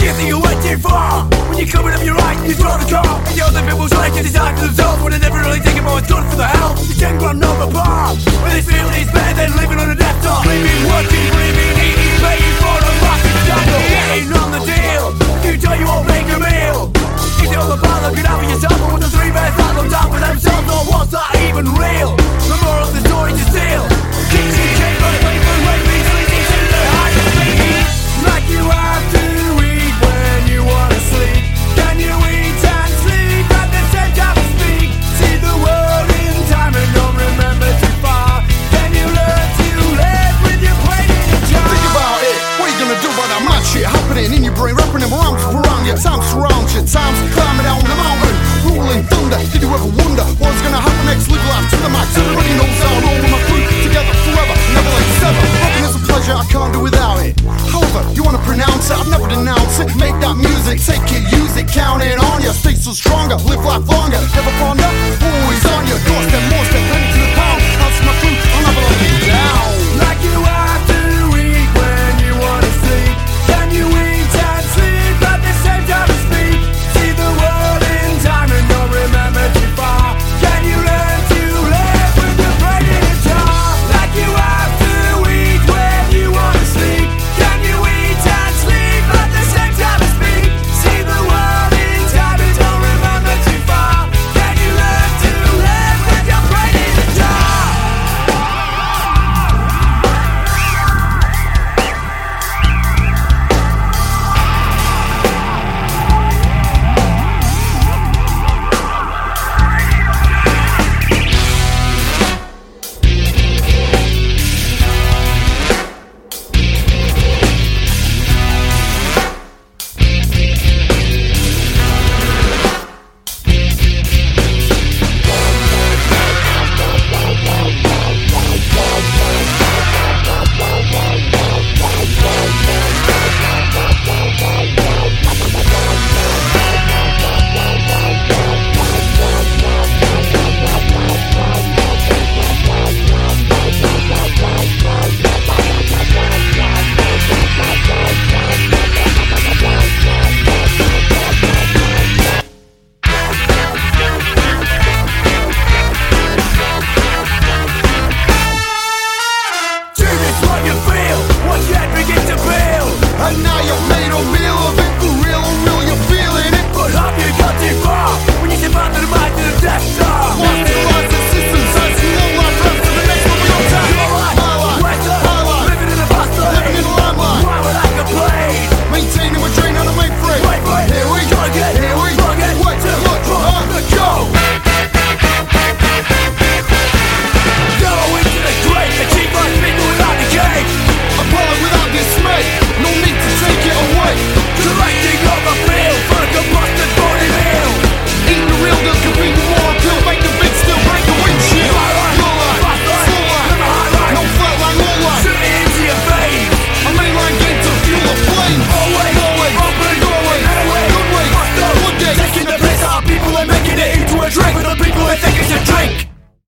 shit that you're waiting for. When you're coming up your right, you draw the car. And the other people try to design for themselves when they never really think about what's good for the health. You 10 grand number bar. When they feel it's better than living on a death top. Living, working, breathing, eating, paying for a massive scandal. Getting on the deal. You tell you won't make a meal. Is it all about looking out for yourself, or when the three bears that look down for themselves, or what's that even real? The moral of the story to steal. Kicks in chamber, paper, waving, sleeping to the high speed. Like you have to eat when you wanna sleep. Can you eat and sleep at the same time as speak? See the world in time and don't remember too far. Can you learn to live with your brain in a jar? Think about it, what are you gonna do about that mad shit happening in your brain? Wrapping them arms around you, time surrounds you. Time's climbing down the mountain, rolling thunder. Did you ever wonder what's gonna happen next? Live life to the max, everybody knows I'll roll with my crew together forever, never like sever. Rocking is a pleasure, I can't do without it. However, you wanna pronounce it, I'd never denounce it. Make that music, take it, use it, count it on you. Stay so stronger, live life longer, never ponder. Always on your doorstep, more step, heading to the power.